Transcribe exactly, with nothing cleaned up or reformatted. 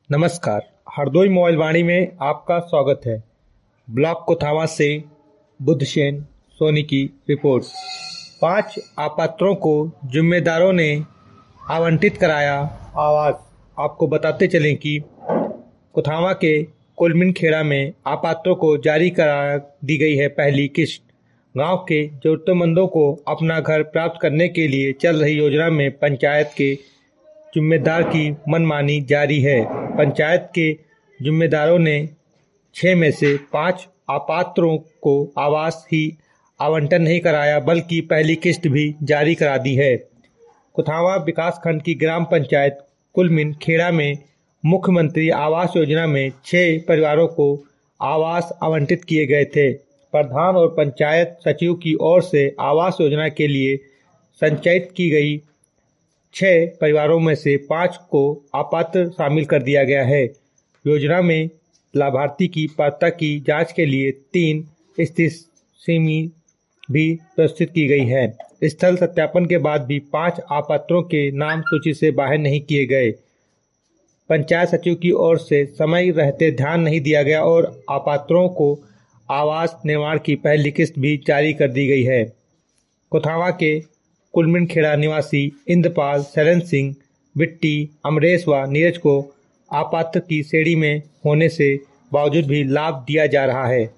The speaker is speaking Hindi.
नमस्कार। हरदोई मोबाइल वाणी में आपका स्वागत है। ब्लॉक कोथावा से बुद्धसेन सोनी की रिपोर्ट। पांच अपात्रों को जिम्मेदारों ने आवंटित कराया आवास। आपको बताते चलें कि कोथावा के कुलमिन खेड़ा में अपात्रों को जारी करा दी गई है पहली किस्त। गांव के जरूरतमंदों को अपना घर प्राप्त करने के लिए चल रही योजना में पंचायत के जिम्मेदार की मनमानी जारी है। पंचायत के जिम्मेदारों ने छह में से पांच अपात्रों को आवास ही आवंटन नहीं कराया बल्कि पहली किस्त भी जारी करा दी है। कोथावा विकासखंड की ग्राम पंचायत कुलमिन खेड़ा में मुख्यमंत्री आवास योजना में छह परिवारों को आवास आवंटित किए गए थे। प्रधान और पंचायत सचिव की ओर से आवास योजना के लिए संचयित की गई छह परिवारों में से पांच को अपात्र शामिल कर दिया गया है। योजना में लाभार्थी की पात्रता की जांच के लिए तीन स्थितिसिमी भी प्रस्तुत की गई है। स्थल सत्यापन के बाद भी पांच अपात्रों के नाम सूची से बाहर नहीं किए गए। पंचायत सचिव की ओर से समय रहते ध्यान नहीं दिया गया और अपात्रों को आवास निर्माण की पहली किस्त भी जारी कर दी गई है। कोथावा के कुलमिन खेड़ा निवासी इंद्रपाल, शरण सिंह, बिट्टी, अमरेश व नीरज को अपात्र की श्रेणी में होने से बावजूद भी लाभ दिया जा रहा है।